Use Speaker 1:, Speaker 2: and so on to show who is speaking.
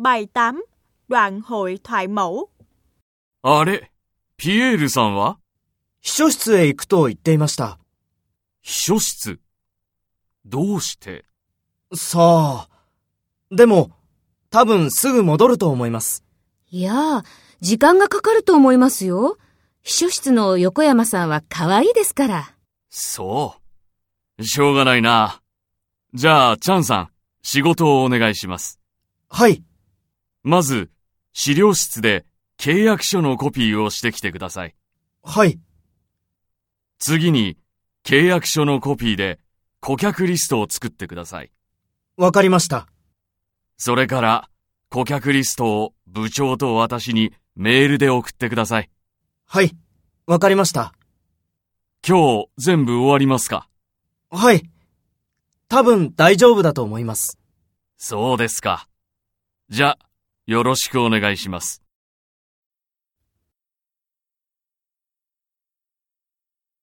Speaker 1: Bài 8. Đoạn hội thoại mẫu.
Speaker 2: あれ、ピエールさんは？
Speaker 3: 秘書室へ行くと言っていました。
Speaker 2: 秘書室？どうして？
Speaker 3: さあ。でも、多分すぐ戻ると思います。
Speaker 4: いや、時間がかかると思いますよ。秘書室の横山さんは可愛いですから。
Speaker 2: そう。しょうがないな。じゃあ、チャンさん、仕事をお願いします。
Speaker 3: はい。
Speaker 2: まず、資料室で契約書のコピーをしてきてください。
Speaker 3: はい。
Speaker 2: 次に、契約書のコピーで顧客リストを作ってください。
Speaker 3: わかりました。
Speaker 2: それから、顧客リストを部長と私にメールで送ってください。
Speaker 3: はい。わかりました。
Speaker 2: 今日全部終わりますか？
Speaker 3: はい。多分大丈夫だと思います。
Speaker 2: そうですか。じゃ、よろしくお願いします。